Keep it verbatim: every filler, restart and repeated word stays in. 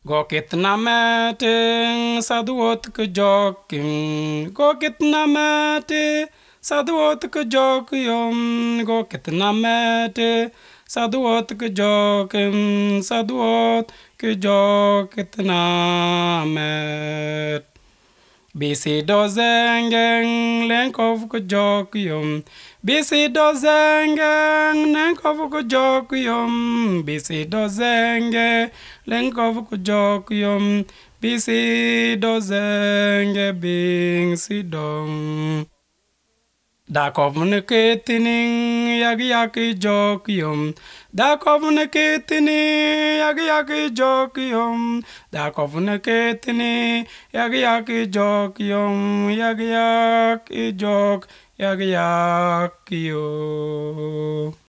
Go kitna mete sadwot ke jokim go kitna mete sadwot ke jokyom go kitna mete sadwot ke jokim sadwot ke jok kitna met Bisi dozengeng lenkov ke jokyom Bisi dozengeng lenkov ke jokyom Bisi dozenge lenkov ke jokyom Bisi dozenge bing sidong Da kovne ketining yagi yaki jokyom Da kovne ketini yagi yaki jokyom Da kovne ketini yagi yaki jokyom yagi yaki jok yagi yaki yo